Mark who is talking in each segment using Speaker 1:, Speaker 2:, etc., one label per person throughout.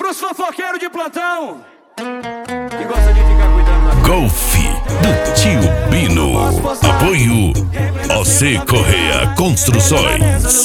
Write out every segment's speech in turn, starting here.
Speaker 1: Pros fofoqueiros de plantão que gosta de ficar cuidando da
Speaker 2: Golf do Tio Bino. Apoio OC Correia Construções.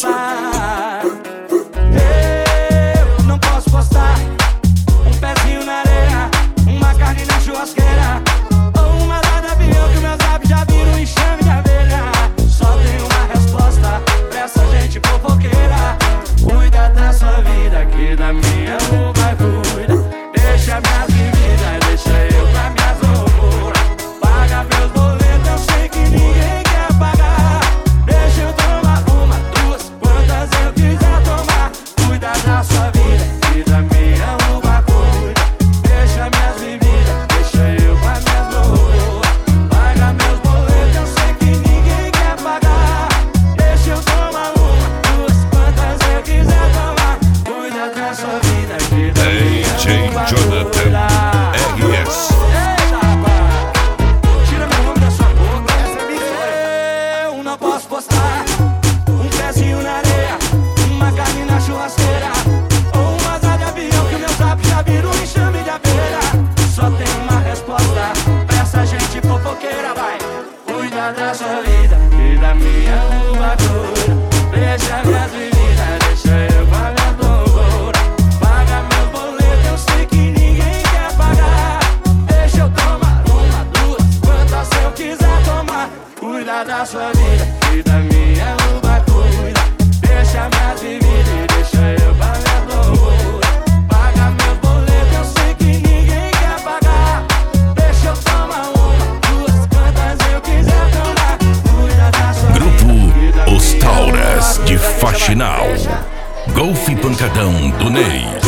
Speaker 1: Eu não posso postar um pezinho na areia, uma carne na churrasqueira, ou uma lá de avião que meus lábios já viram um enxame de abelha. Só tem uma resposta pra essa gente fofoqueira: cuida da sua vida, que da minha não vai cuida. Deixa minhas bebidas, deixa eu pra minhas loucuras. Paga meus boletos, eu sei que ninguém quer pagar. Deixa eu tomar uma, duas, quantas eu quiser tomar. Cuida da sua vida, que da minha não vai cuida. Deixa minhas bebidas, deixa eu pra minhas loucuras. Paga meus boletos, eu sei que ninguém quer pagar. Deixa eu tomar uma, duas, quantas eu quiser tomar. Cuida da sua vida, que da minha
Speaker 2: DJ Jonathan RS.
Speaker 1: Eita, rapaz, tira meu nome da sua boca, essa é minha história. Eu não posso postar um pezinho na areia, uma carne na churrasqueira, ou uma asa de avião que meu zap já virou um enxame de abelha. Só tem uma resposta pra essa gente fofoqueira, vai. Cuida da sua vida, e da minha uva dura. Deixa minhas bebidas, deixa eu pra minha loucura. Paga meus boletos, eu sei que ninguém quer pagar. Deixa eu tomar uma, duas, quantas eu quiser tomar. Cuida da sua vida, e da minha uva cuida. Deixa minhas bebidas e deixa eu pra minha loucura. Paga meus boletos, eu sei que ninguém quer pagar. Deixa eu tomar uma, duas, quantas eu quiser tomar. Cuida da sua vida, e da
Speaker 2: Grupo Os
Speaker 1: minha
Speaker 2: Tauras
Speaker 1: uva
Speaker 2: de
Speaker 1: cuida.
Speaker 2: Faxinal. Golfe Pancadão do Ney.